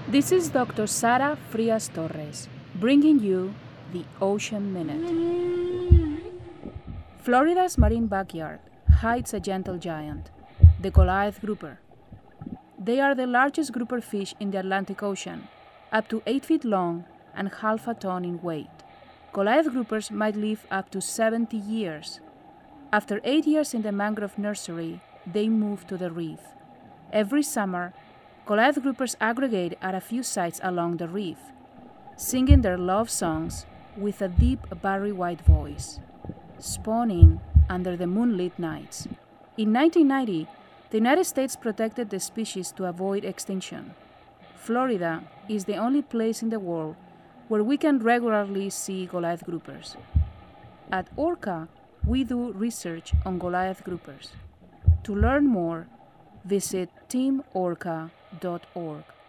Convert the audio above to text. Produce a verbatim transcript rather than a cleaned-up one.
This is Doctor Sara Frias Torres, bringing you the Ocean Minute. Florida's marine backyard hides a gentle giant, the Goliath grouper. They are the largest grouper fish in the Atlantic Ocean, up to eight feet long and half a ton in weight. Goliath groupers might live up to seventy years. After eight years in the mangrove nursery, they move to the reef. Every summer, Goliath groupers aggregate at a few sites along the reef, singing their love songs with a deep barry white voice, spawning under the moonlit nights. In nineteen ninety, the United States protected the species to avoid extinction. Florida is the only place in the world where we can regularly see Goliath groupers. At Orca, we do research on Goliath groupers. To learn more, visit team orca dot org.